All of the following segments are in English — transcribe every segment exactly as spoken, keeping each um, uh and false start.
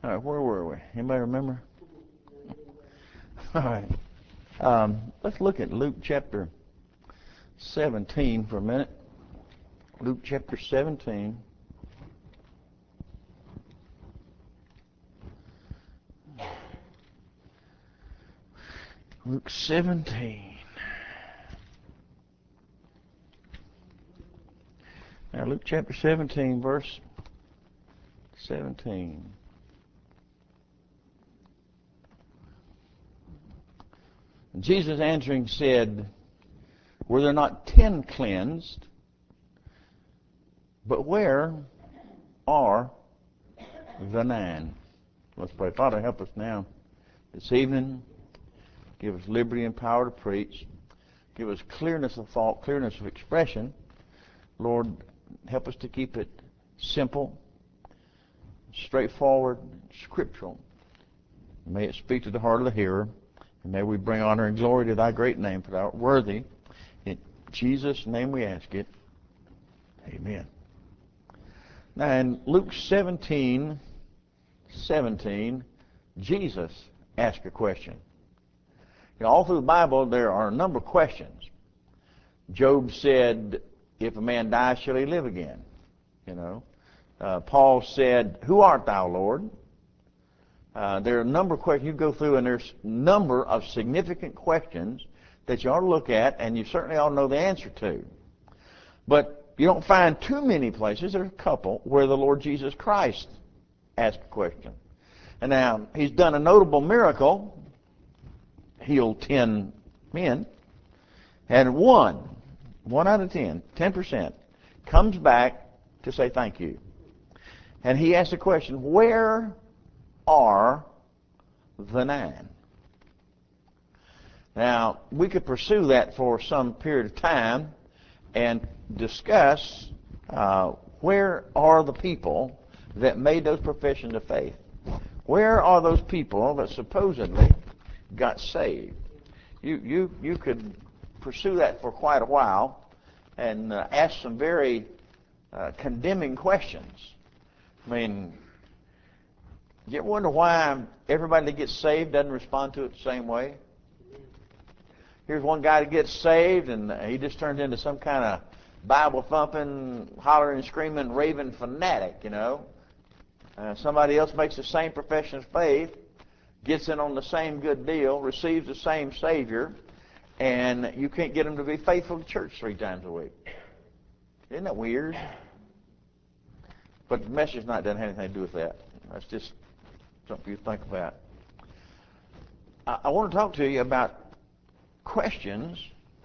All right, where were we? Anybody remember? All right. Um, let's look at Luke chapter seventeen for a minute. Luke chapter seventeen. Luke seventeen. Now, Luke chapter seventeen, verse seventeen. Jesus answering said, "Were there not ten cleansed? But where are the nine?" Let's pray. Father, help us now this evening. Give us liberty and power to preach. Give us clearness of thought, clearness of expression. Lord, help us to keep it simple, straightforward, scriptural. May it speak to the heart of the hearer. And may we bring honor and glory to thy great name, for thou art worthy. In Jesus' name we ask it. Amen. Now in Luke seventeen, seventeen, Jesus asked a question. You know, all through the Bible there are a number of questions. Job said, "If a man die, shall he live again?" You know, uh, Paul said, "Who art thou, Lord?" Uh, there are a number of questions you go through, and there's a number of significant questions that you ought to look at, and you certainly ought to know the answer to. But you don't find too many places, there's a couple, where the Lord Jesus Christ asked a question. And now, he's done a notable miracle, healed ten men, and one, one out of ten, ten percent, comes back to say thank you. And he asked the question, where are the nine? Now, we could pursue that for some period of time and discuss uh, where are the people that made those professions of faith? Where are those people that supposedly got saved? You, you, you could pursue that for quite a while and uh, ask some very uh, condemning questions. I mean, you ever wonder why everybody that gets saved doesn't respond to it the same way? Here's one guy that gets saved, and he just turns into some kind of Bible-thumping, hollering, screaming, raving fanatic, you know. Uh, somebody else makes the same profession of faith, gets in on the same good deal, receives the same Savior, and you can't get them to be faithful to church three times a week. Isn't that weird? But the message tonight doesn't have anything to do with that. That's just something you think about. I, I want to talk to you about questions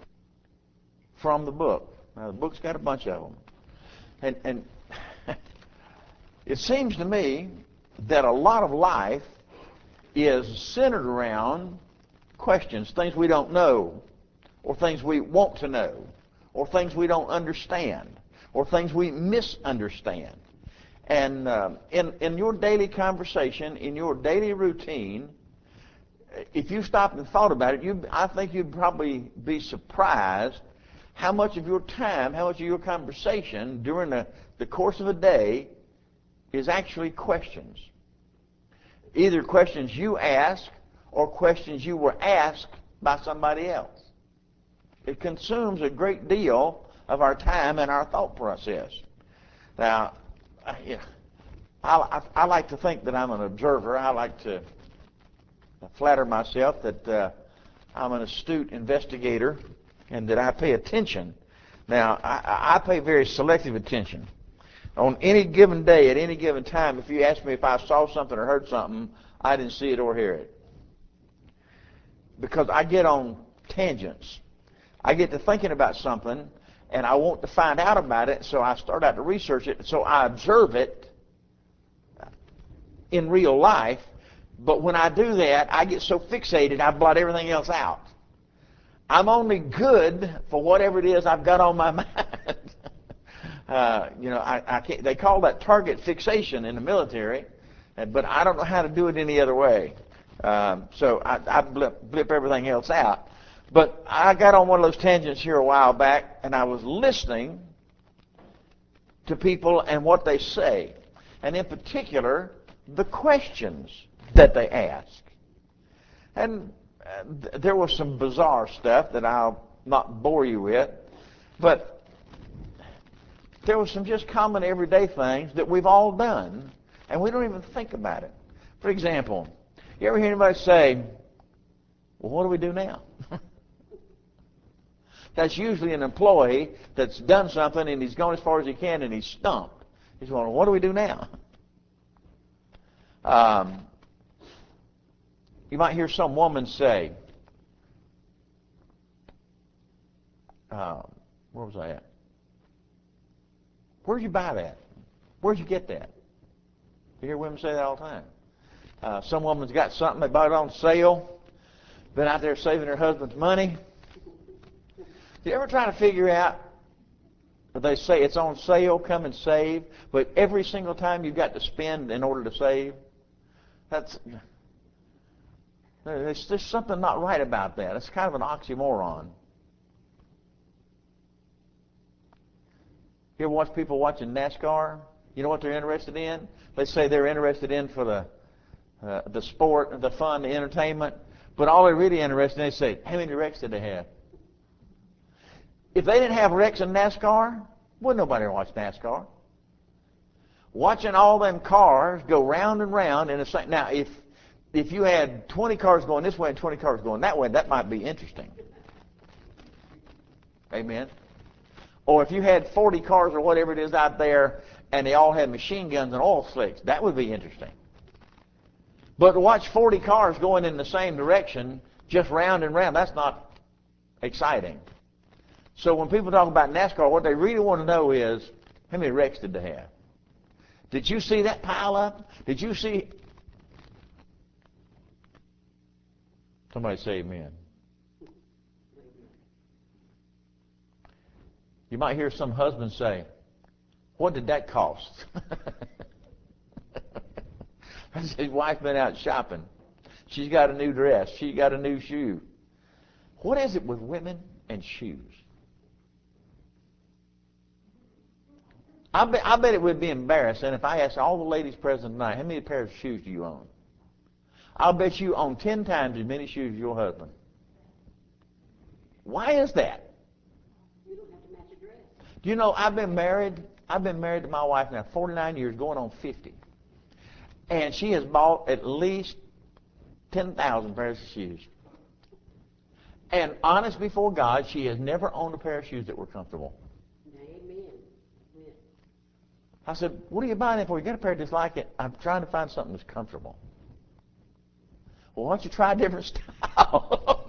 from the book. Now, the book's got a bunch of them. And, and it seems to me that a lot of life is centered around questions, things we don't know, or things we want to know, or things we don't understand, or things we misunderstand. And uh, in, in your daily conversation, in your daily routine, if you stopped and thought about it, you, I think you'd probably be surprised how much of your time, how much of your conversation during the, the course of a day is actually questions. Either questions you ask or questions you were asked by somebody else. It consumes a great deal of our time and our thought process. Now, I, I, I like to think that I'm an observer. I like to flatter myself that uh, I'm an astute investigator and that I pay attention. Now, I, I pay very selective attention. On any given day, at any given time, if you ask me if I saw something or heard something, I didn't see it or hear it. Because I get on tangents. I get to thinking about something, and I want to find out about it, so I start out to research it, so I observe it in real life. But when I do that, I get so fixated, I blot everything else out. I'm only good for whatever it is I've got on my mind. uh, you know, I, I can't, they call that target fixation in the military, but I don't know how to do it any other way. Um, so I, I blip, blip everything else out. But I got on one of those tangents here a while back, and I was listening to people and what they say. And in particular, the questions that they ask. And uh, th- there was some bizarre stuff that I'll not bore you with, but there was some just common everyday things that we've all done, and we don't even think about it. For example, you ever hear anybody say, well, what do we do now? That's usually an employee that's done something and he's gone as far as he can and he's stumped. He's going, what do we do now? Um, you might hear some woman say, uh, where was I at? Where'd you buy that? Where'd you get that? You hear women say that all the time. Uh, some woman's got something, they bought it on sale, been out there saving her husband's money. Do you ever try to figure out, they say it's on sale, come and save, but every single time you've got to spend in order to save? That's, there's just something not right about that. It's kind of an oxymoron. You ever watch people watching NASCAR? You know what they're interested in? They say they're interested in for the uh, the sport, the fun, the entertainment, but all they're really interested in, they say, how many wrecks did they have? If they didn't have wrecks in NASCAR, wouldn't nobody watch NASCAR. Watching all them cars go round and round in a same. Now, if if you had twenty cars going this way and twenty cars going that way, that might be interesting. Amen. Or if you had forty cars or whatever it is out there, and they all had machine guns and oil slicks, that would be interesting. But to watch forty cars going in the same direction, just round and round, that's not exciting. So when people talk about NASCAR, what they really want to know is, how many wrecks did they have? Did you see that pile up? Did you see? Somebody say amen. You might hear some husband say, what did that cost? His wife been out shopping. She's got a new dress. She got a new shoe. What is it with women and shoes? I bet, I bet it would be embarrassing if I asked all the ladies present tonight, how many pairs of shoes do you own? I'll bet you own ten times as many shoes as your husband. Why is that? You don't have to match a dress. Do you know, I've been married, I've been married to my wife now forty-nine years, going on fifty. And she has bought at least ten thousand pairs of shoes. And honest before God, she has never owned a pair of shoes that were comfortable. Amen. Amen. I said, what are you buying it for? You got a pair just like it. I'm trying to find something that's comfortable. Well, why don't you try a different style?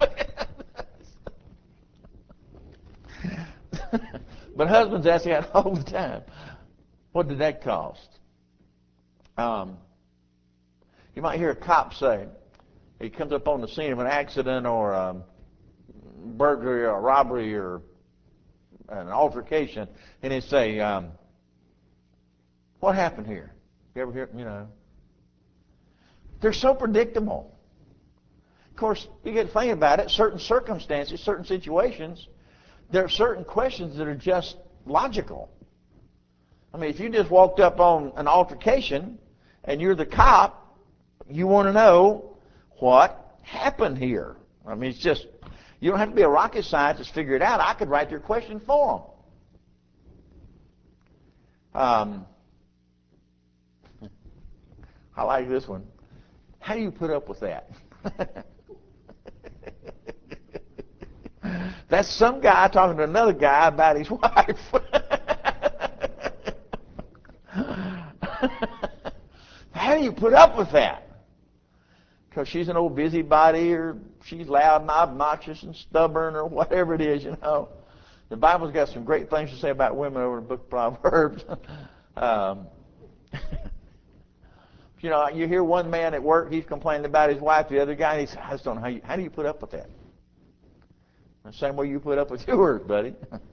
But husbands ask that all the time. What did that cost? Um, you might hear a cop say, he comes up on the scene of an accident or a burglary or a robbery or an altercation, and he say, um, what happened here? You ever hear, you know? They're so predictable. Of course, you get to think about it, certain circumstances, certain situations, there are certain questions that are just logical. I mean, if you just walked up on an altercation and you're the cop, you want to know what happened here. I mean, it's just, you don't have to be a rocket scientist to figure it out. I could write your question for them. Um, I like this one. How do you put up with that? That's some guy talking to another guy about his wife. How do you put up with that? Because she's an old busybody, or she's loud and obnoxious and stubborn, or whatever it is, you know. The Bible's got some great things to say about women over in the book of Proverbs. um, you know, you hear one man at work, he's complaining about his wife. The other guy, he says, I just don't know how you, how do you put up with that? The same way you put up with yours, buddy.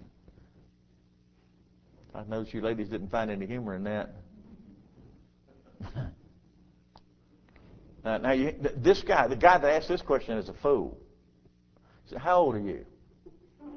I noticed you ladies didn't find any humor in that. now, now you, this guy, the guy that asked this question is a fool. He said, how old are you?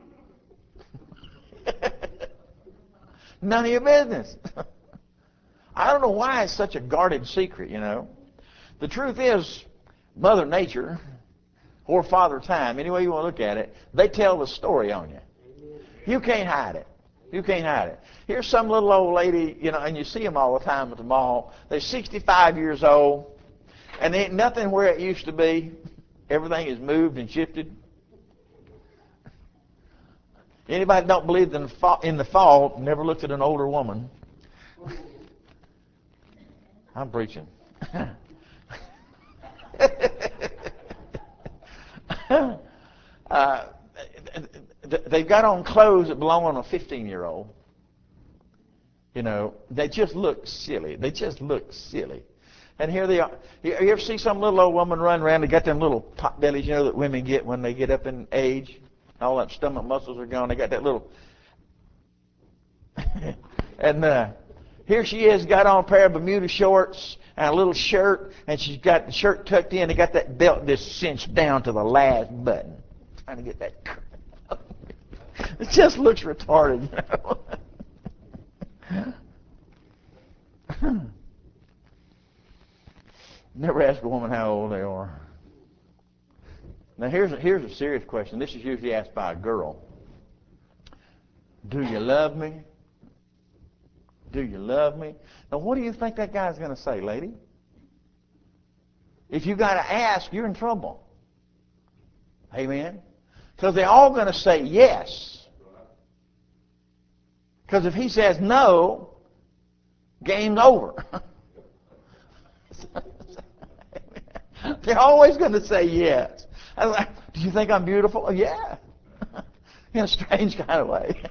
None of your business. I don't know why it's such a guarded secret, you know. The truth is, Mother Nature, or Father Time, any way you want to look at it, they tell the story on you. You can't hide it. You can't hide it. Here's some little old lady, you know, and you see them all the time at the mall. They're sixty-five years old, and there ain't nothing where it used to be. Everything is moved and shifted. Anybody that don't believe in the fall, in the fall never looked at an older woman. I'm preaching. uh, they've got on clothes that belong on a fifteen-year-old. You know, they just look silly. They just look silly. And here they are. You ever see some little old woman run around? They got them little pot bellies, you know, that women get when they get up in age. All that stomach muscles are gone. They got that little. and uh, here she is, got on a pair of Bermuda shorts and a little shirt, and she's got the shirt tucked in. They got that belt just cinched down to the last button. Trying to get that. It just looks retarded, you know. Never ask a woman how old they are. Now here's a, here's a serious question. This is usually asked by a girl. Do you love me? Do you love me? Now what do you think that guy's going to say, lady? If you got to ask, you're in trouble. Amen? Because they're all going to say yes. Because if he says no, game's over. They're always going to say yes. I'm like, do you think I'm beautiful? Oh, yeah. In a strange kind of way.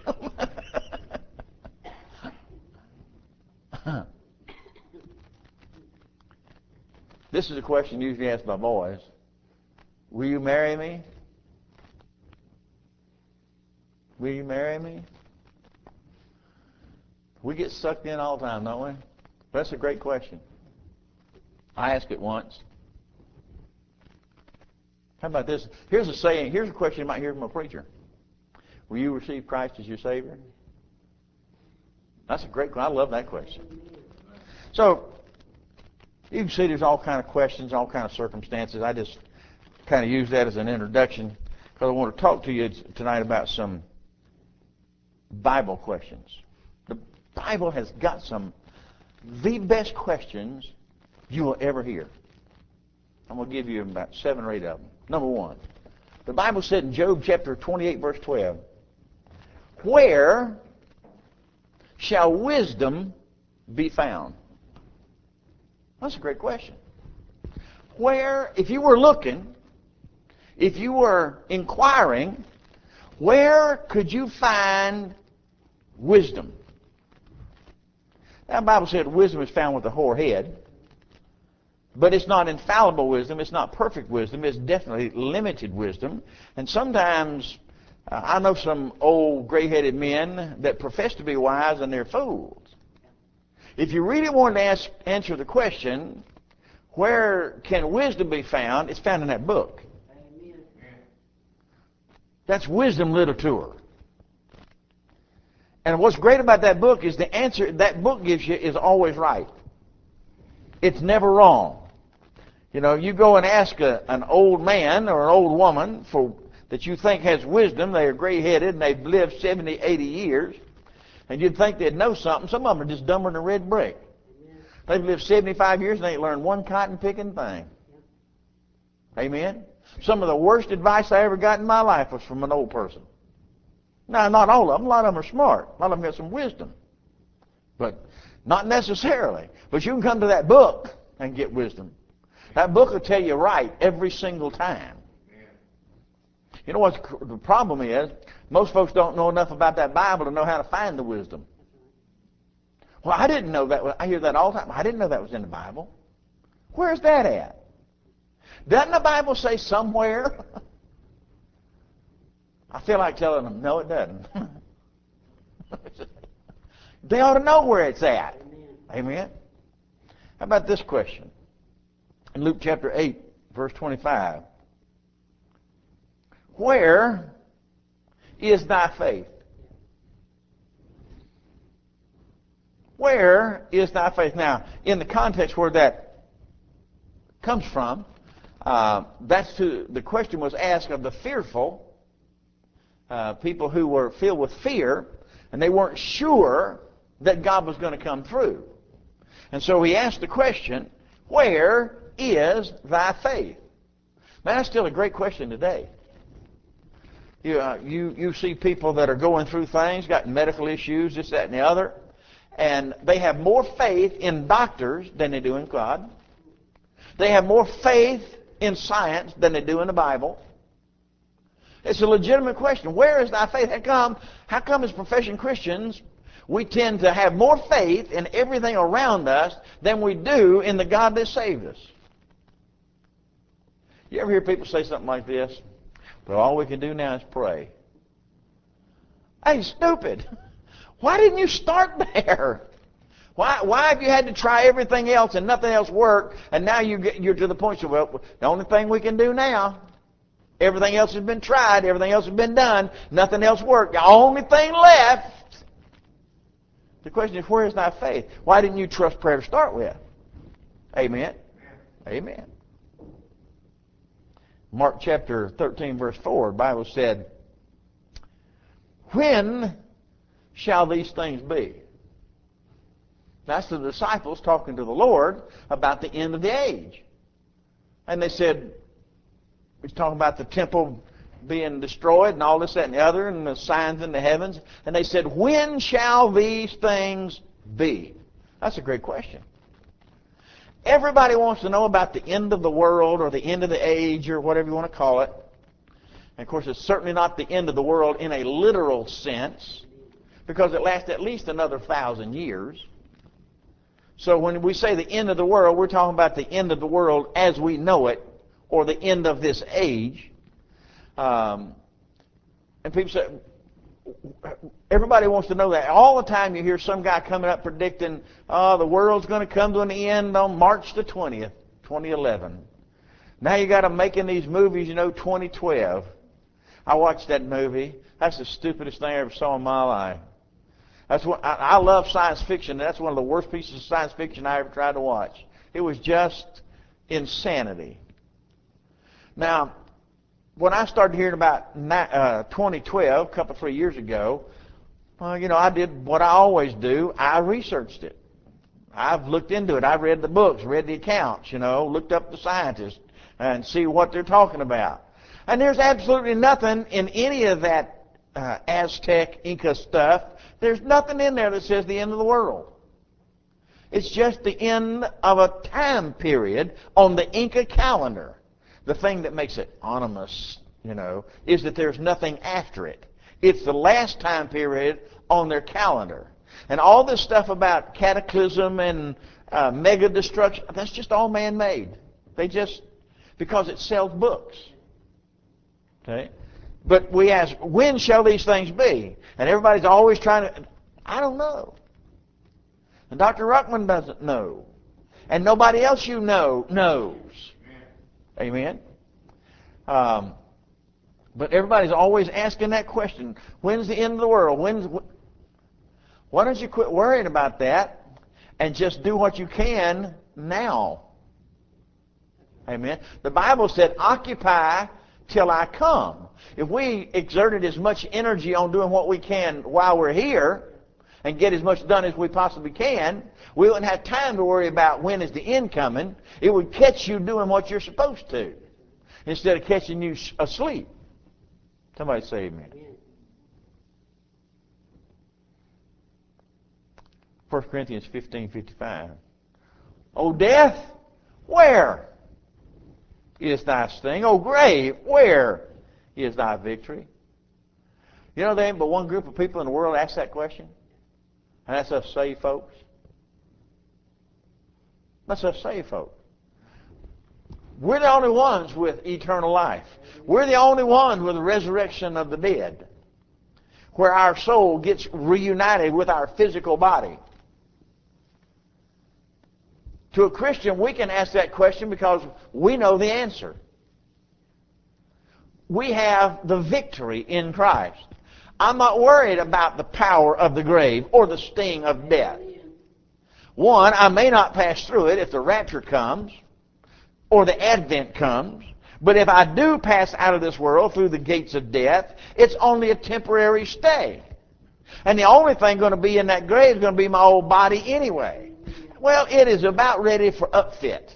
This is a question usually asked by boys. Will you marry me? Will you marry me? We get sucked in all the time, don't we? That's a great question. I asked it once. How about this? Here's a saying. Here's a question you might hear from a preacher. Will you receive Christ as your Savior? That's a great question. I love that question. So, you can see there's all kind of questions, all kind of circumstances. I just kind of use that as an introduction because I want to talk to you tonight about some Bible questions. The Bible has got some the best questions you will ever hear. I'm going to give you about seven or eight of them. Number one, the Bible said in Job chapter twenty-eight, verse twelve, where shall wisdom be found? That's a great question. Where, if you were looking, if you were inquiring, where could you find wisdom? That Bible said wisdom is found with the hoar head. But it's not infallible wisdom. It's not perfect wisdom. It's definitely limited wisdom. And sometimes uh, I know some old gray-headed men that profess to be wise and they're fools. If you really want to ask, answer the question, where can wisdom be found? It's found in that book. Amen. That's wisdom literature. And what's great about that book is the answer that book gives you is always right. It's never wrong. You know, you go and ask a, an old man or an old woman for that you think has wisdom. They are gray-headed and they've lived seventy, eighty years. And you'd think they'd know something. Some of them are just dumber than a red brick. They've lived seventy-five years and they ain't learned one cotton-picking thing. Amen? Some of the worst advice I ever got in my life was from an old person. Now, not all of them. A lot of them are smart. A lot of them got some wisdom. But not necessarily. But you can come to that book and get wisdom. That book will tell you right every single time. You know what the problem is? Most folks don't know enough about that Bible to know how to find the wisdom. Well, I didn't know that. I hear that all the time. I didn't know that was in the Bible. Where's that at? Doesn't the Bible say somewhere? I feel like telling them, no, it doesn't. They ought to know where it's at. Amen? How about this question? In Luke chapter eight, verse twenty-five. Where is thy faith? where is thy faith? Now, in the context where that comes from, uh, that's to, the question was asked of the fearful, uh, people who were filled with fear, and they weren't sure that God was going to come through. And so he asked the question, where is thy faith? Now, that's still a great question today. You, uh, you, you see people that are going through things, got medical issues, this, that, and the other, and they have more faith in doctors than they do in God. They have more faith in science than they do in the Bible. It's a legitimate question. Where is thy faith? How come, how come as professing Christians, we tend to have more faith in everything around us than we do in the God that saved us? You ever hear people say something like this? Well, all we can do now is pray. Hey, stupid. Why didn't you start there? Why, why have you had to try everything else and nothing else worked, and now you get, you're to the point of, well, the only thing we can do now, everything else has been tried, everything else has been done, nothing else worked. The only thing left. The question is, where is thy faith? Why didn't you trust prayer to start with? Amen. Amen. Mark chapter thirteen, verse four, the Bible said, when shall these things be? That's the disciples talking to the Lord about the end of the age. And they said, he's talking about the temple being destroyed and all this, that, and the other, and the signs in the heavens. And they said, when shall these things be? That's a great question. Everybody wants to know about the end of the world or the end of the age or whatever you want to call it. And of course, it's certainly not the end of the world in a literal sense, because it lasts at least another thousand years. So when we say the end of the world, we're talking about the end of the world as we know it, or the end of this age. Um, and people say, everybody wants to know that. All the time you hear some guy coming up predicting, oh, the world's going to come to an end on March the twentieth, twenty eleven. Now you got them making these movies, you know, twenty twelve. I watched that movie. That's the stupidest thing I ever saw in my life. That's what I, I love science fiction. That's one of the worst pieces of science fiction I ever tried to watch. It was just insanity. Now, when I started hearing about uh, twenty twelve, a couple, three years ago, well, you know, I did what I always do. I researched it. I've looked into it. I've read the books, read the accounts, you know, looked up the scientists and see what they're talking about. And there's absolutely nothing in any of that uh, Aztec, Inca stuff. There's nothing in there that says the end of the world. It's just the end of a time period on the Inca calendar. The thing that makes it ominous, you know, is that there's nothing after it. It's the last time period on their calendar. And all this stuff about cataclysm and uh, mega destruction, that's just all man-made. They just, because it sells books. Okay? But we ask, when shall these things be? And everybody's always trying to, I don't know. And Doctor Ruckman doesn't know. And nobody else you know knows. Amen? Um, but everybody's always asking that question. When's the end of the world? When's, why don't you quit worrying about that and just do what you can now? Amen? The Bible said, occupy till I come. If we exerted as much energy on doing what we can while we're here and get as much done as we possibly can, we wouldn't have time to worry about when is the end coming. It would catch you doing what you're supposed to instead of catching you asleep. Somebody say amen. First Corinthians fifteen fifty-five. O death, where is thy sting? O grave, where is thy victory? You know, there ain't but one group of people in the world ask that question. And that's us saved folks. That's us saved folks. We're the only ones with eternal life. We're the only ones with the resurrection of the dead, where our soul gets reunited with our physical body. To a Christian, we can ask that question because we know the answer. We have the victory in Christ. I'm not worried about the power of the grave or the sting of death. One, I may not pass through it if the rapture comes or the advent comes. But if I do pass out of this world through the gates of death, it's only a temporary stay. And the only thing going to be in that grave is going to be my old body anyway. Well, it is about ready for upfit.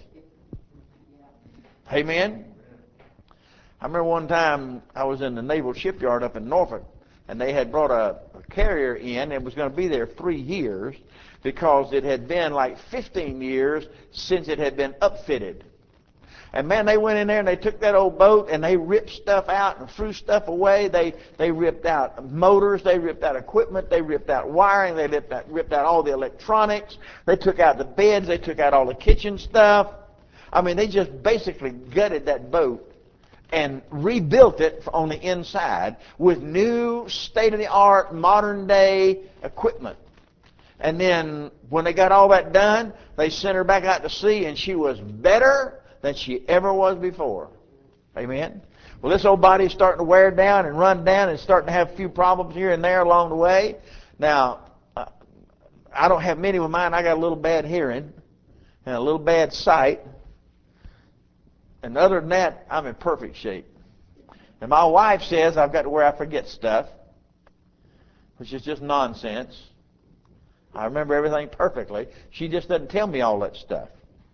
Amen? I remember one time I was in the naval shipyard up in Norfolk, and they had brought a, a carrier in and was going to be there three years because it had been like fifteen years since it had been upfitted. And man, they went in there and they took that old boat and they ripped stuff out and threw stuff away. They they ripped out motors, they ripped out equipment, they ripped out wiring, they ripped out, ripped out all the electronics. They took out the beds, they took out all the kitchen stuff. I mean, they just basically gutted that boat and rebuilt it on the inside with new state-of-the-art, modern-day equipment. And then when they got all that done, they sent her back out to sea, and she was better than she ever was before. Amen? Well, this old body's starting to wear down and run down and starting to have a few problems here and there along the way. Now, uh, I don't have many with mine. I got a little bad hearing and a little bad sight. And other than that, I'm in perfect shape. And my wife says I've got to where I forget stuff, which is just nonsense. I remember everything perfectly. She just doesn't tell me all that stuff.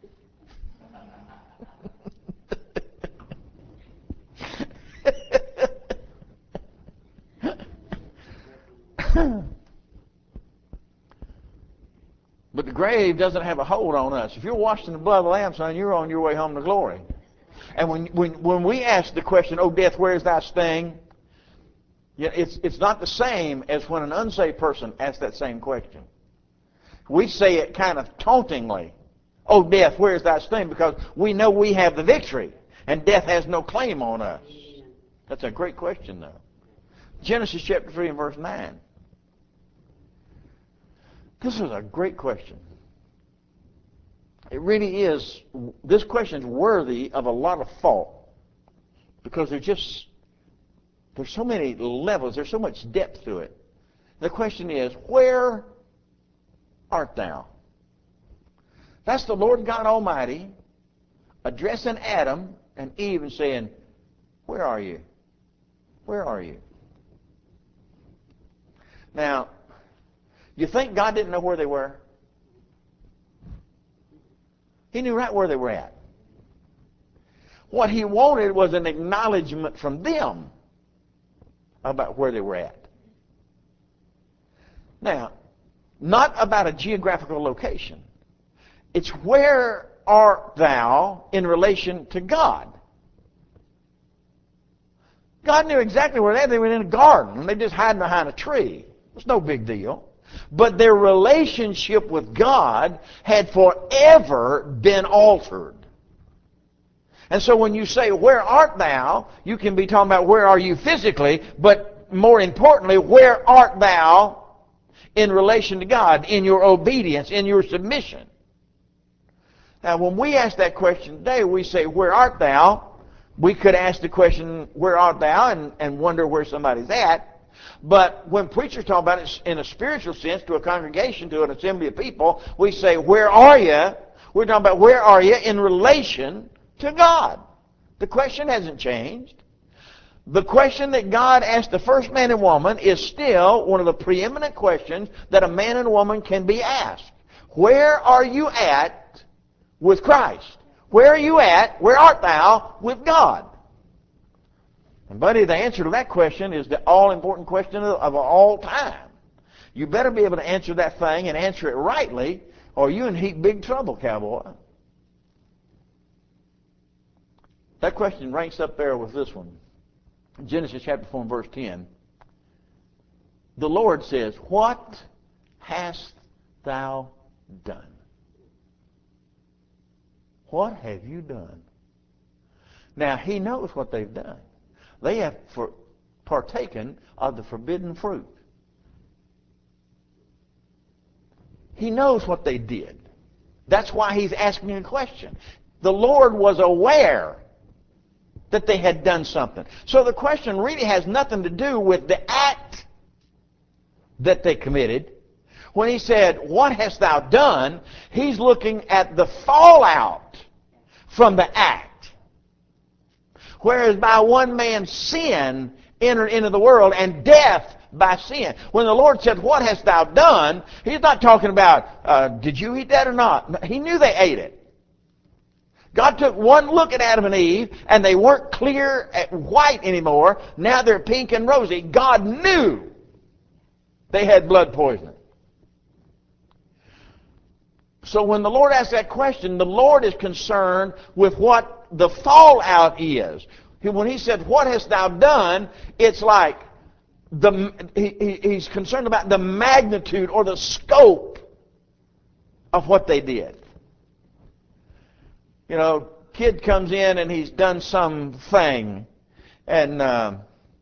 But the grave doesn't have a hold on us. If you're washed in the blood of the Lamb, son, you're on your way home to glory. And when when when we ask the question, "Oh, death, where is thy sting?" Yeah, it's it's not the same as when an unsaved person asks that same question. We say it kind of tauntingly. "Oh, death, where is thy sting?" Because we know we have the victory, and death has no claim on us. That's a great question, though. Genesis chapter three and verse nine. This is a great question. It really is. This question is worthy of a lot of thought because there's just there's so many levels, there's so much depth to it. The question is, where art thou? That's the Lord God Almighty addressing Adam and Eve and saying, where are you? Where are you? Now, you think God didn't know where they were? He knew right where they were at. What he wanted was an acknowledgement from them about where they were at. Now, not about a geographical location. It's where art thou in relation to God? God knew exactly where they were. They were in a garden, and they just hiding behind a tree. It's no big deal. But their relationship with God had forever been altered. And so when you say, where art thou, you can be talking about where are you physically, but more importantly, where art thou in relation to God, in your obedience, in your submission? Now, when we ask that question today, we say, where art thou? We could ask the question, where art thou, and, and wonder where somebody's at. But when preachers talk about it in a spiritual sense to a congregation, to an assembly of people, we say, where are you? We're talking about where are you in relation to God. The question hasn't changed. The question that God asked the first man and woman is still one of the preeminent questions that a man and a woman can be asked. Where are you at with Christ? Where are you at? Where art thou with God? And buddy, the answer to that question is the all-important question of, of all time. You better be able to answer that thing and answer it rightly, or you're in heap big trouble, cowboy. That question ranks up there with this one. Genesis chapter four and verse ten. The Lord says, what hast thou done? What have you done? Now, he knows what they've done. They have for, partaken of the forbidden fruit. He knows what they did. That's why he's asking a question. The Lord was aware that they had done something. So the question really has nothing to do with the act that they committed When he said, what hast thou done? He's looking at the fallout from the act. Whereas by one man's sin entered into the world, and death by sin. When the Lord said, what hast thou done? He's not talking about, uh, did you eat that or not? He knew they ate it. God took one look at Adam and Eve, and they weren't clear white anymore. Now they're pink and rosy. God knew they had blood poisoning. So when the Lord asks that question, the Lord is concerned with what the fallout is. When he said, what hast thou done? It's like the, he, he's concerned about the magnitude or the scope of what they did. You know, kid comes in and he's done something, and uh,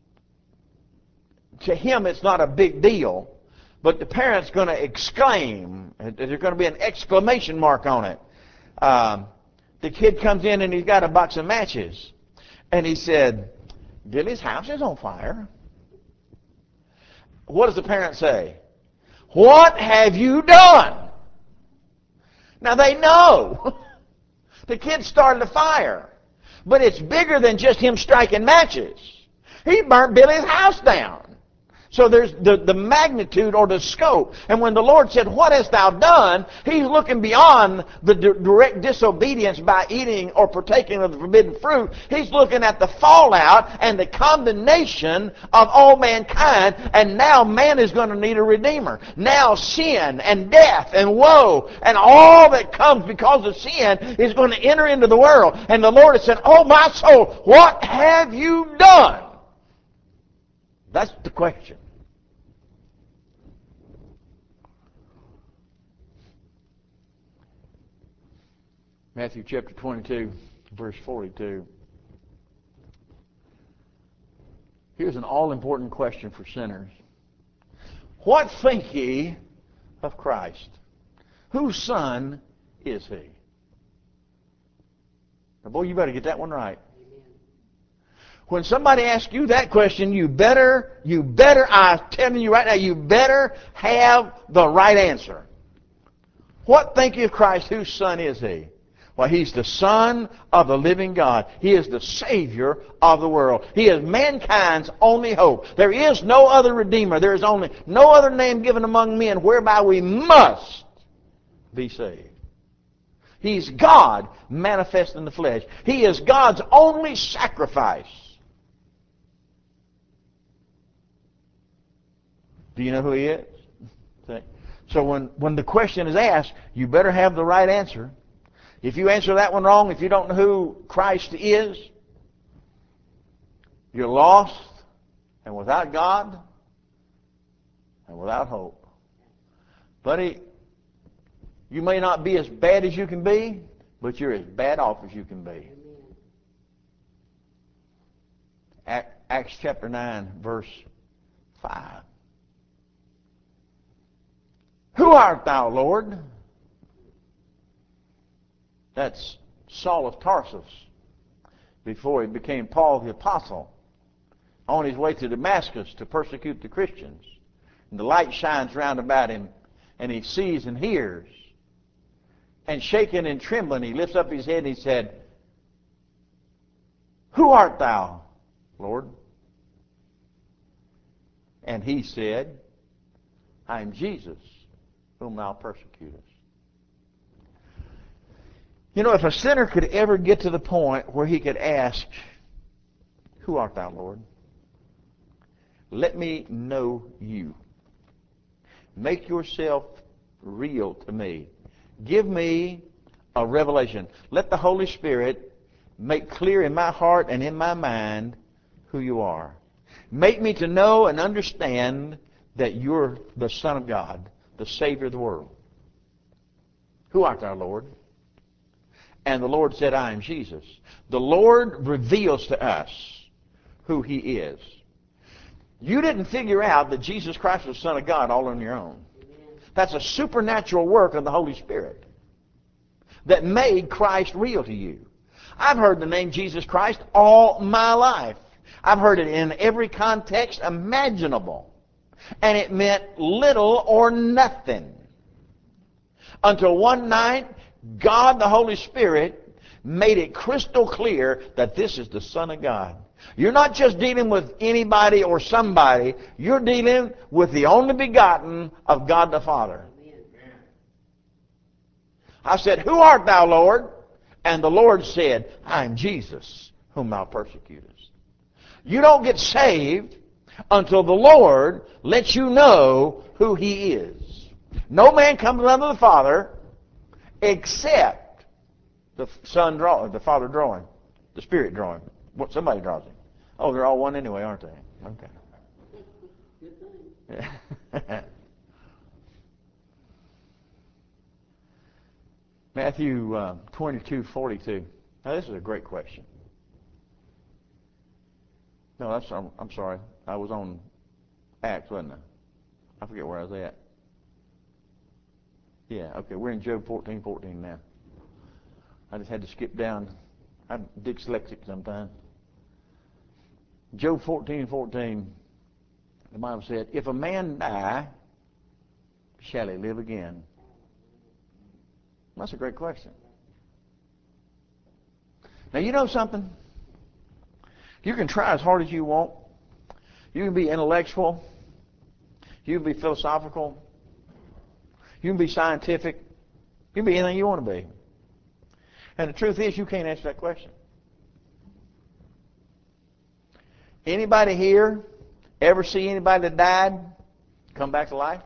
to him it's not a big deal, but the parent's going to exclaim. There's going to be an exclamation mark on it. Um, the kid comes in and he's got a box of matches, and he said, Billy's house is on fire. What does the parent say? What have you done? Now they know. The kid started a fire. But it's bigger than just him striking matches. He burnt Billy's house down. So there's the, the magnitude or the scope. And when the Lord said, what hast thou done? He's looking beyond the d- direct disobedience by eating or partaking of the forbidden fruit. He's looking at the fallout and the condemnation of all mankind. And now man is going to need a redeemer. Now sin and death and woe and all that comes because of sin is going to enter into the world. And the Lord has said, oh my soul, what have you done? That's the question. Matthew chapter twenty-two, verse forty-two. Here's an all-important question for sinners. What think ye of Christ? Whose son is he? Now, boy, you better get that one right. When somebody asks you that question, you better, you better, I'm telling you right now, you better have the right answer. What think you of Christ? Whose son is he? Well, he's the Son of the living God. He is the Savior of the world. He is mankind's only hope. There is no other Redeemer. There is only no other name given among men whereby we must be saved. He's God manifest in the flesh. He is God's only sacrifice. Do you know who he is? So when, when the question is asked, you better have the right answer. If you answer that one wrong, if you don't know who Christ is, you're lost and without God and without hope. Buddy, you may not be as bad as you can be, but you're as bad off as you can be. Acts chapter nine, verse five. Who art thou, Lord? That's Saul of Tarsus before he became Paul the Apostle, on his way to Damascus to persecute the Christians. And the light shines round about him, and he sees and hears. And shaking and trembling, he lifts up his head and he said, Who art thou, Lord? And he said, I am Jesus, whom thou persecutest. You know, if a sinner could ever get to the point where he could ask, Who art thou, Lord? Let me know you. Make yourself real to me. Give me a revelation. Let the Holy Spirit make clear in my heart and in my mind who you are. Make me to know and understand that you're the Son of God, the Savior of the world. Who art thou, Lord? And the Lord said, I am Jesus. The Lord reveals to us who he is. You didn't figure out that Jesus Christ was the Son of God all on your own. That's a supernatural work of the Holy Spirit that made Christ real to you. I've heard the name Jesus Christ all my life. I've heard it in every context imaginable. And it meant little or nothing. Until one night, God the Holy Spirit made it crystal clear that this is the Son of God. You're not just dealing with anybody or somebody. You're dealing with the only begotten of God the Father. I said, "Who art thou, Lord?" And the Lord said, "I am Jesus, whom thou persecutest." You don't get saved until the Lord lets you know who He is. No man comes unto the Father except the Son draw, the Father drawing, the Spirit drawing. What somebody draws him. Oh, they're all one anyway, aren't they? Okay. Good thing. Yeah. Matthew uh, twenty-two forty-two. Now this is a great question. No, that's I'm, I'm sorry. I was on Acts, wasn't I? I forget where I was at. Yeah, okay. We're in Job fourteen fourteen now. I just had to skip down. I'm dyslexic sometimes. Job fourteen fourteen. The Bible said, "If a man die, shall he live again?" That's a great question. Now, you know something? You can try as hard as you want. You can be intellectual. You can be philosophical. You can be scientific. You can be anything you want to be. And the truth is, you can't answer that question. Anybody here ever see anybody that died come back to life?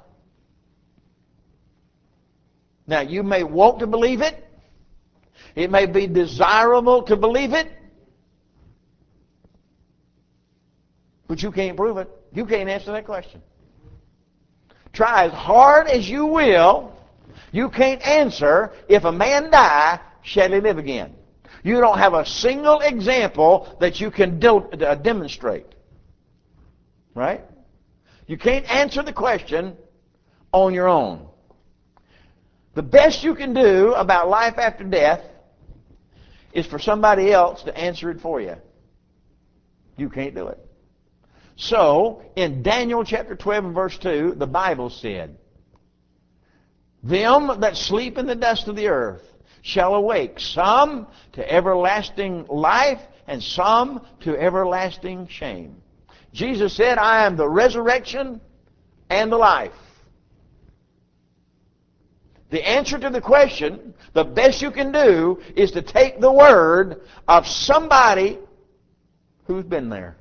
Now, you may want to believe it. It may be desirable to believe it. But you can't prove it. You can't answer that question. Try as hard as you will, you can't answer, if a man die, shall he live again? You don't have a single example that you can do, uh, demonstrate. Right? You can't answer the question on your own. The best you can do about life after death is for somebody else to answer it for you. You can't do it. So, in Daniel chapter twelve and verse two, the Bible said, "Them that sleep in the dust of the earth shall awake, some to everlasting life, and some to everlasting shame." Jesus said, "I am the resurrection and the life." The answer to the question, the best you can do, is to take the word of somebody who's been there.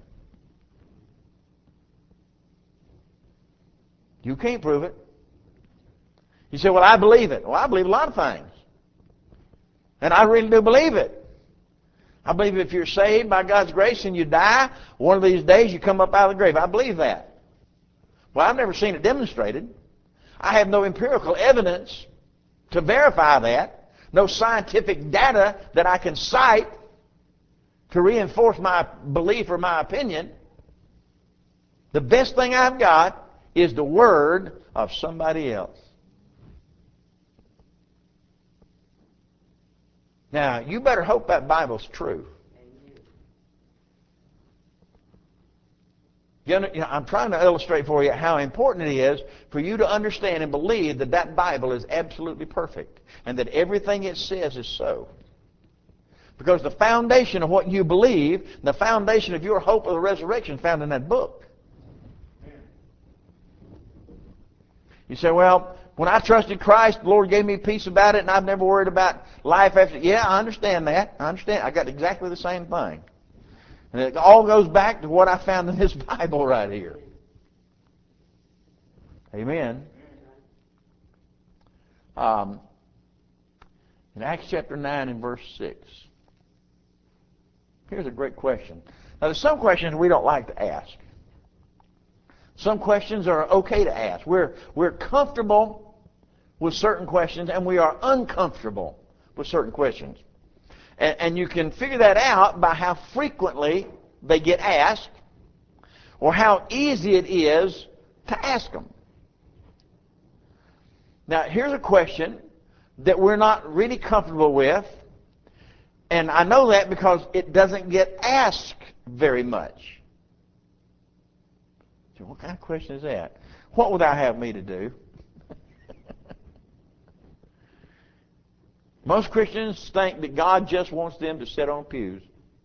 You can't prove it. You say, "Well, I believe it." Well, I believe a lot of things. And I really do believe it. I believe if you're saved by God's grace and you die, one of these days you come up out of the grave. I believe that. Well, I've never seen it demonstrated. I have no empirical evidence to verify that. No scientific data that I can cite to reinforce my belief or my opinion. The best thing I've got is the word of somebody else. Now, you better hope that Bible's true. You know, I'm trying to illustrate for you how important it is for you to understand and believe that that Bible is absolutely perfect and that everything it says is so. Because the foundation of what you believe, the foundation of your hope of the resurrection is found in that book. You say, "Well, when I trusted Christ, the Lord gave me peace about it, and I've never worried about life after." Yeah, I understand that. I understand. I got exactly the same thing. And it all goes back to what I found in this Bible right here. Amen. Um, in Acts chapter nine and verse six. Here's a great question. Now, there's some questions we don't like to ask. Some questions are okay to ask. We're, we're comfortable with certain questions, and we are uncomfortable with certain questions. And, and you can figure that out by how frequently they get asked or how easy it is to ask them. Now, here's a question that we're not really comfortable with, and I know that because it doesn't get asked very much. So what kind of question is that? What would thou have me to do? Most Christians think that God just wants them to sit on pews.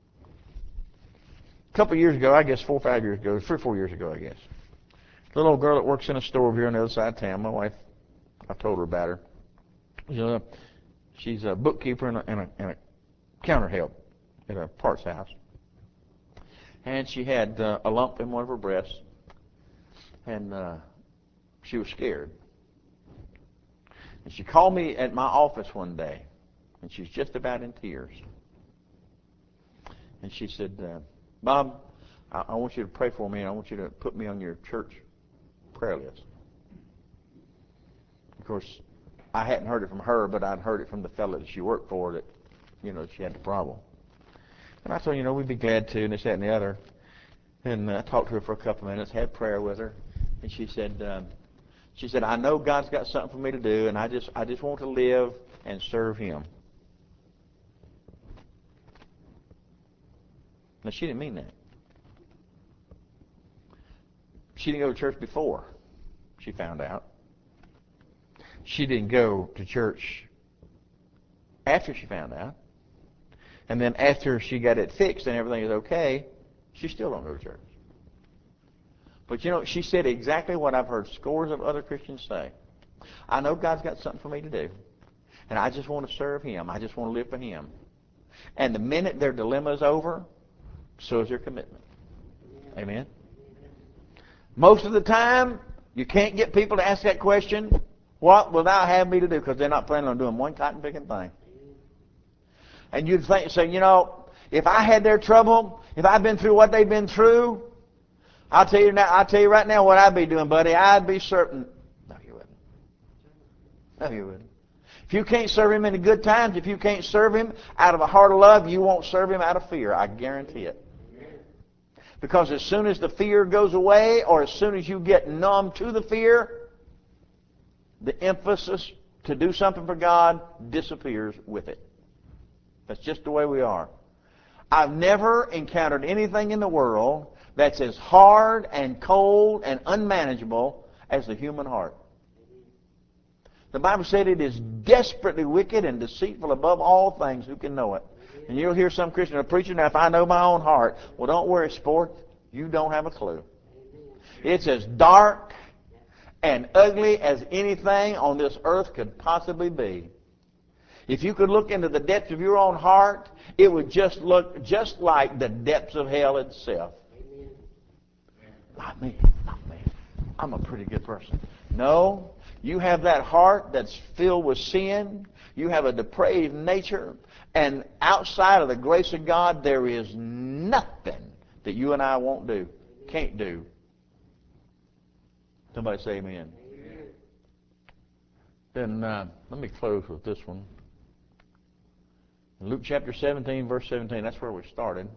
A couple of years ago, I guess four or five years ago, three or four years ago, I guess, a little old girl that works in a store over here on the other side of town, my wife, I told her about her. You know, she's a bookkeeper and a, and a, and a counter help at a parts house. And she had uh, a lump in one of her breasts, and uh, she was scared. And she called me at my office one day, and she's just about in tears. And she said, uh, Bob, I, I want you to pray for me, and I want you to put me on your church prayer list. Of course, I hadn't heard it from her, but I'd heard it from the fellow that she worked for that, you know, she had the problem. And I told her, you know, we'd be glad to, and this, that, and the other. And uh, I talked to her for a couple of minutes, had prayer with her, and she said, um, she said, I know God's got something for me to do, and I just, I just want to live and serve Him. Now, she didn't mean that. She didn't go to church before she found out. She didn't go to church after she found out. And then after she got it fixed and everything is okay, she still don't go to church. But you know, she said exactly what I've heard scores of other Christians say. I know God's got something for me to do, and I just want to serve Him. I just want to live for Him. And the minute their dilemma is over, so is their commitment. Amen? Most of the time, you can't get people to ask that question, what will thou have me to do? Because they're not planning on doing one cotton-picking thing. And you'd think, say, you know, if I had their trouble, if I'd been through what they've been through, I'll tell you now, I'll tell you right now what I'd be doing, buddy. I'd be certain. No, you wouldn't. No, you wouldn't. If you can't serve Him in the good times, if you can't serve Him out of a heart of love, you won't serve Him out of fear. I guarantee it. Because as soon as the fear goes away, or as soon as you get numb to the fear, the emphasis to do something for God disappears with it. That's just the way we are. I've never encountered anything in the world that's as hard and cold and unmanageable as the human heart. The Bible said it is desperately wicked and deceitful above all things. Who can know it? And you'll hear some Christian preacher, now if I know my own heart, well, don't worry, sport, you don't have a clue. It's as dark and ugly as anything on this earth could possibly be. If you could look into the depths of your own heart, it would just look just like the depths of hell itself. Not me, not me. I'm a pretty good person. No, you have that heart that's filled with sin. You have a depraved nature. And outside of the grace of God, there is nothing that you and I won't do, can't do. Somebody say amen. Amen. Then uh, let me close with this one. In Luke chapter seventeen, verse seventeen, that's where we started.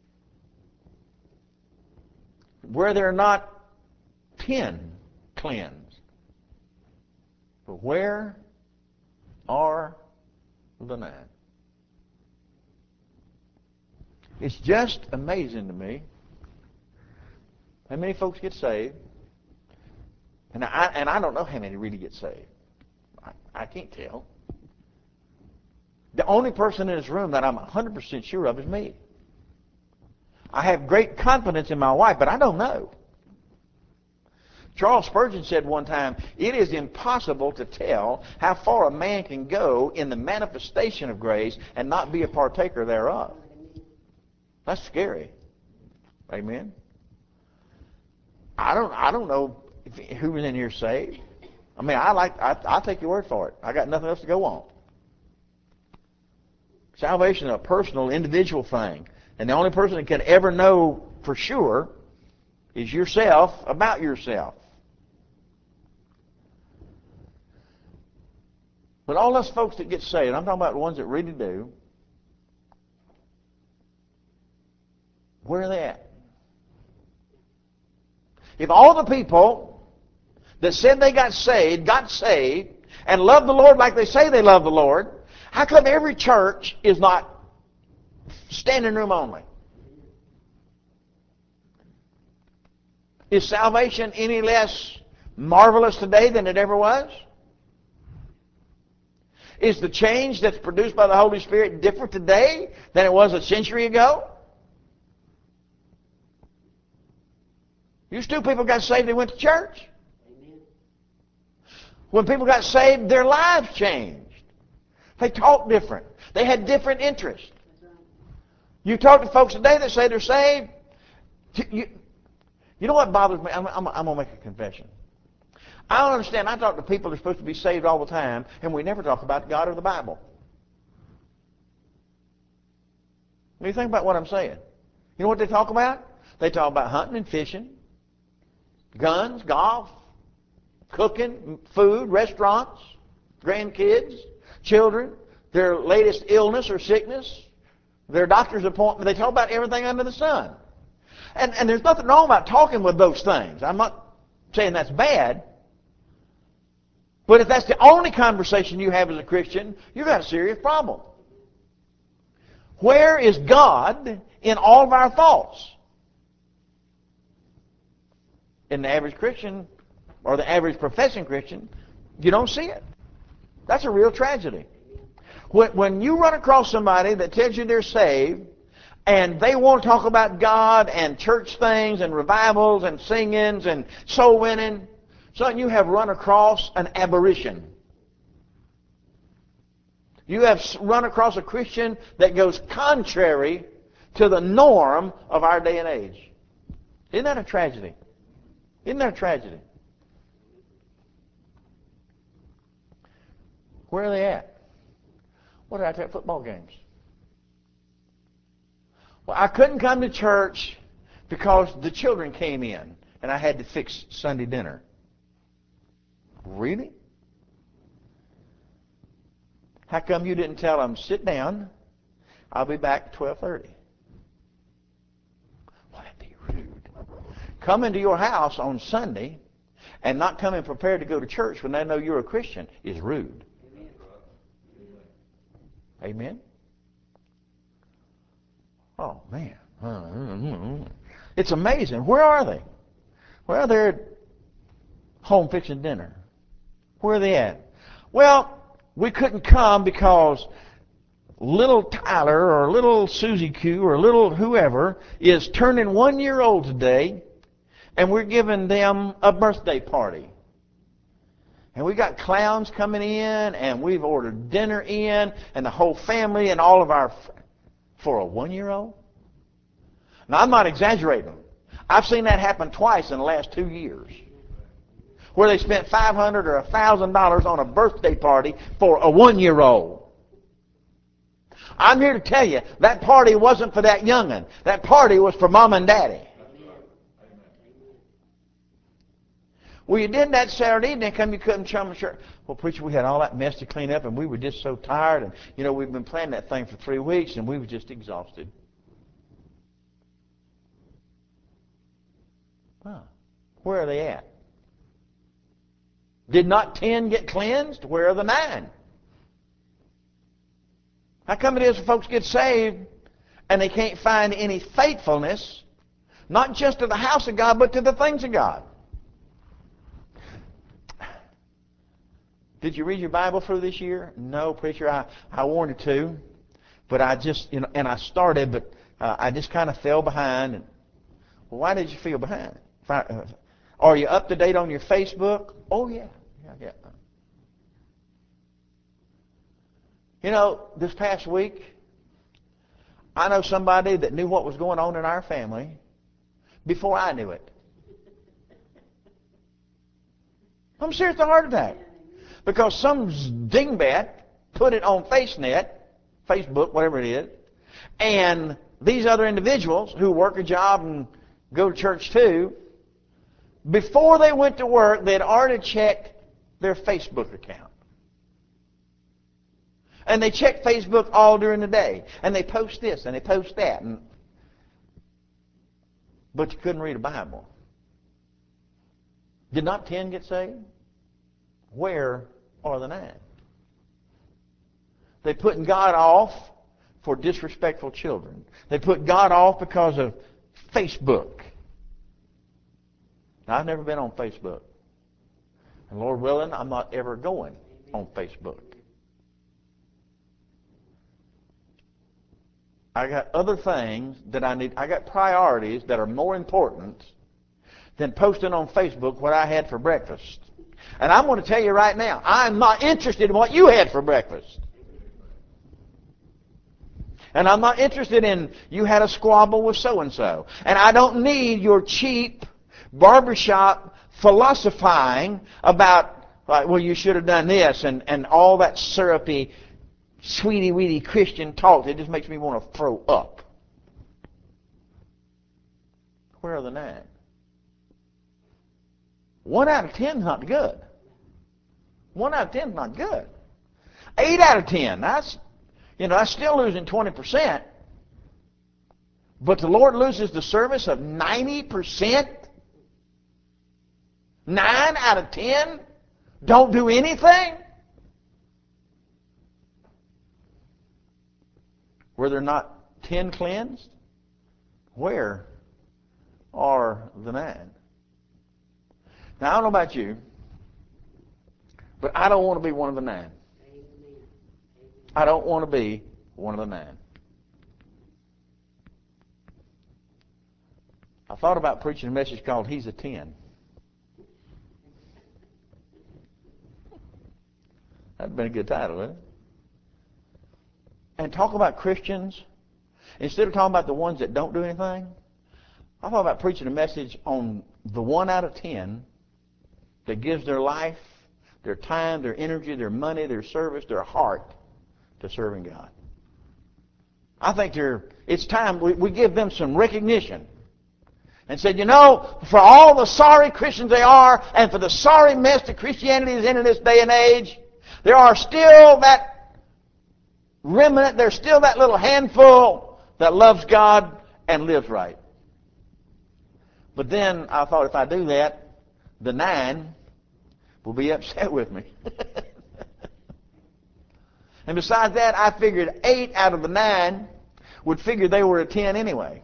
Where there are not ten cleansed, but where are the nine? It's just amazing to me how many folks get saved, and I and I don't know how many really get saved. I, I can't tell. The only person in this room that I'm one hundred percent sure of is me. I have great confidence in my wife, but I don't know. Charles Spurgeon said one time, it is impossible to tell how far a man can go in the manifestation of grace and not be a partaker thereof. That's scary. Amen. I don't I don't know if, who was in here saved. I mean, I like I I'll take your word for it. I got nothing else to go on. Salvation is a personal, individual thing. And the only person that can ever know for sure is yourself about yourself. But all us folks that get saved, I'm talking about the ones that really do, where are they at? If all the people that said they got saved, got saved, and loved the Lord like they say they love the Lord, how come every church is not standing room only? Is salvation any less marvelous today than it ever was? Is the change that's produced by the Holy Spirit different today than it was a century ago? Used to, people got saved, they went to church. Amen. When people got saved, their lives changed. They talked different. They had different interests. That's right. You talk to folks today that say they're saved. You, you know what bothers me? I'm, I'm, I'm going to make a confession. I don't understand. I talk to people that are supposed to be saved all the time, and we never talk about God or the Bible. When you think about what I'm saying, you know what they talk about? They talk about hunting and fishing, guns, golf, cooking, food, restaurants, grandkids, children, their latest illness or sickness, their doctor's appointment. They talk about everything under the sun. And, and there's nothing wrong about talking with those things. I'm not saying that's bad. But if that's the only conversation you have as a Christian, you've got a serious problem. Where is God in all of our thoughts? In the average Christian, or the average professing Christian, you don't see it. That's a real tragedy. When, when you run across somebody that tells you they're saved, and they want to talk about God and church things and revivals and singings and soul winning, son, you have run across an aberration. You have run across a Christian that goes contrary to the norm of our day and age. Isn't that a tragedy? Isn't that a tragedy? Where are they at? What did I tell? Football games. Well, I couldn't come to church because the children came in and I had to fix Sunday dinner. Really? How come you didn't tell them, sit down, I'll be back at twelve thirty? Well, that'd be rude. Coming to your house on Sunday and not coming prepared to go to church when they know you're a Christian is rude. Amen? Oh, man. It's amazing. Where are they? Well, they're at home fixing dinner. Where are they at? Well, we couldn't come because little Tyler or little Susie Q or little whoever is turning one year old today, and we're giving them a birthday party. And we got clowns coming in, and we've ordered dinner in, and the whole family and all of our... For a one-year-old? Now, I'm not exaggerating. I've seen that happen twice in the last two years. Where they spent five hundred dollars or one thousand dollars on a birthday party for a one-year-old. I'm here to tell you, that party wasn't for that young'un. That party was for Mom and Daddy. Well, you did that Saturday evening, come you couldn't come to church. Well, preacher, we had all that mess to clean up, and we were just so tired, and, you know, we've been planning that thing for three weeks, and we were just exhausted. Huh. Where are they at? Did not ten get cleansed? Where are the nine? How come it is that folks get saved, and they can't find any faithfulness, not just to the house of God, but to the things of God? Did you read your Bible through this year? No, preacher, I, I wanted to, but I just, you know, and I started, but uh, I just kind of fell behind. And, well, why did you feel behind? I, uh, are you up to date on your Facebook? Oh, yeah. yeah, yeah. You know, this past week, I know somebody that knew what was going on in our family before I knew it. I'm serious, a heart attack. Because some dingbat put it on FaceNet, Facebook, whatever it is, and these other individuals who work a job and go to church too, before they went to work, they'd already checked their Facebook account. And they check Facebook all during the day. And they post this and they post that. And, but you couldn't read a Bible. Did not ten get saved? Where are the nine? They put God off for disrespectful children. They put God off because of Facebook. Now, I've never been on Facebook. And Lord willing, I'm not ever going on Facebook. I got other things that I need. I got priorities that are more important than posting on Facebook what I had for breakfast. And I'm going to tell you right now, I'm not interested in what you had for breakfast. And I'm not interested in you had a squabble with so-and-so. And I don't need your cheap barbershop philosophizing about, like, well, you should have done this, and, and all that syrupy, sweetie-weedy Christian talk that just makes me want to throw up. Where are the nine? One out of ten is not good. One out of ten is not good. Eight out of ten, that's, you know, that's still losing twenty percent. But the Lord loses the service of ninety percent. Nine out of ten don't do anything. Were there not ten cleansed? Where are the nine? Now, I don't know about you, but I don't want to be one of the nine. I don't want to be one of the nine. I thought about preaching a message called He's a Ten. That'd been a good title, wouldn't it? And talk about Christians. Instead of talking about the ones that don't do anything, I thought about preaching a message on the one out of ten that gives their life, their time, their energy, their money, their service, their heart to serving God. I think they're, it's time we, we give them some recognition and said, you know, for all the sorry Christians they are and for the sorry mess that Christianity is in in this day and age, there are still that remnant, there's still that little handful that loves God and lives right. But then I thought if I do that, the nine will be upset with me. And besides that, I figured eight out of the nine would figure they were a ten anyway.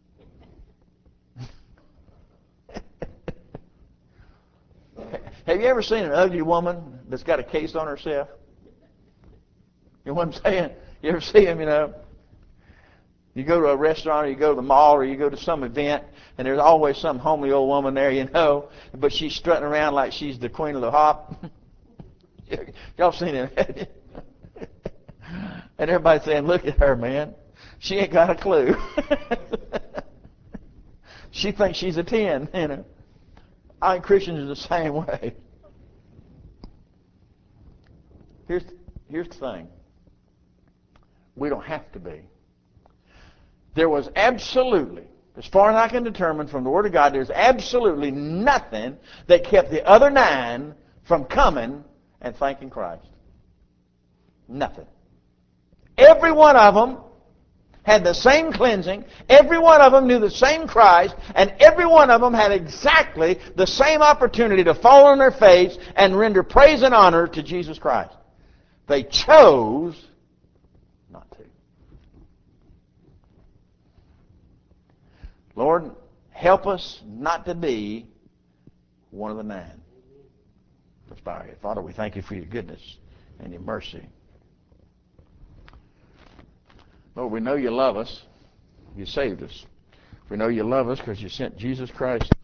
Have you ever seen an ugly woman that's got a case on herself? You know what I'm saying? You ever see them, you know? You go to a restaurant or you go to the mall or you go to some event and there's always some homely old woman there, you know, but she's strutting around like she's the queen of the hop. Y'all seen it? And everybody's saying, look at her, man. She ain't got a clue. She thinks she's a ten, you know. I think Christians are the same way. Here's, here's the thing. We don't have to be. There was absolutely, as far as I can determine from the Word of God, there's absolutely nothing that kept the other nine from coming and thanking Christ. Nothing. Every one of them had the same cleansing. Every one of them knew the same Christ. And every one of them had exactly the same opportunity to fall on their face and render praise and honor to Jesus Christ. They chose not to. Lord, help us not to be one of the nine. Let's bow our head. Father, we thank you for your goodness and your mercy. Lord, we know you love us. You saved us. We know you love us because you sent Jesus Christ